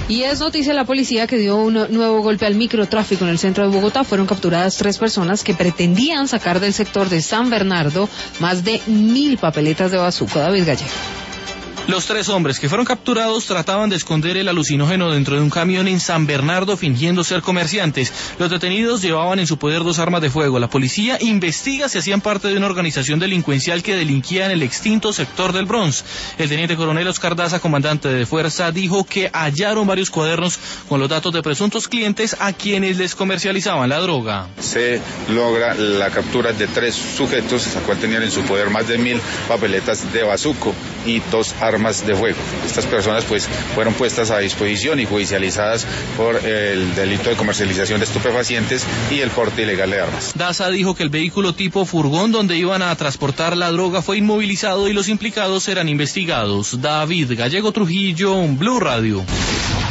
Y es noticia la policía que dio un nuevo golpe al microtráfico en el centro de Bogotá. Fueron capturadas 3 personas que pretendían sacar del sector de San Bernardo más de 1.000 papeletas de bazuco. David Gallego. Los 3 hombres que fueron capturados trataban de esconder el alucinógeno dentro de un camión en San Bernardo fingiendo ser comerciantes. Los detenidos llevaban en su poder 2 armas de fuego. La policía investiga si hacían parte de una organización delincuencial que delinquía en el extinto sector del Bronx. El teniente coronel Oscar Daza, comandante de fuerza, dijo que hallaron varios cuadernos con los datos de presuntos clientes a quienes les comercializaban la droga. Se logra la captura de 3 sujetos, a cual tenían en su poder más de 1.000 papeletas de bazuco y 2 armas de fuego. Estas personas pues fueron puestas a disposición y judicializadas por el delito de comercialización de estupefacientes y el porte ilegal de armas. Daza dijo que el vehículo tipo furgón donde iban a transportar la droga fue inmovilizado y los implicados serán investigados. David Gallego Trujillo, Blue Radio.